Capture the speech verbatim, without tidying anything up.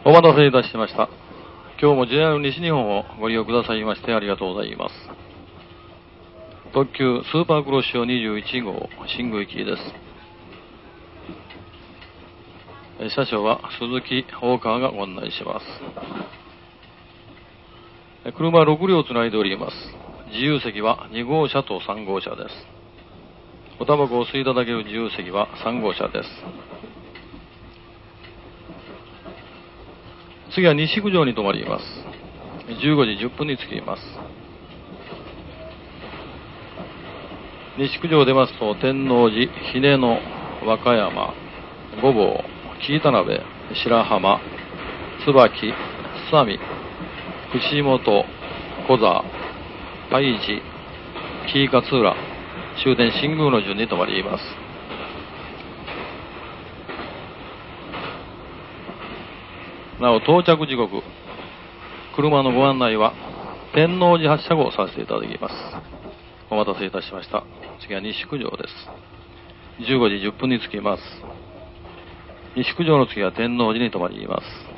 お待たせいたしました。今日も ジェイアール 西日本をご利用くださいましてありがとうございます。特急スーパークロシオにじゅういち号新宮行きです。車掌は鈴木大川がご案内します。車ろく両つないでおります。自由席はに号車とさん号車です。おタバコを吸いいただける自由席はさん号車です。次は西九条に停まります。じゅうごじじゅっぷんに着きます。西九条を出ますと天王寺、姫野、和歌山、御坊、紀伊田辺、白浜、椿、すさみ、串本、小座、海地、紀伊勝浦、終点新宮の順に停まります。なお到着時刻、車のご案内は天王寺発車後させていただきます。お待たせいたしました。次は西九条です。じゅうごじじゅっぷんに着きます。西九条の次は天王寺に停まります。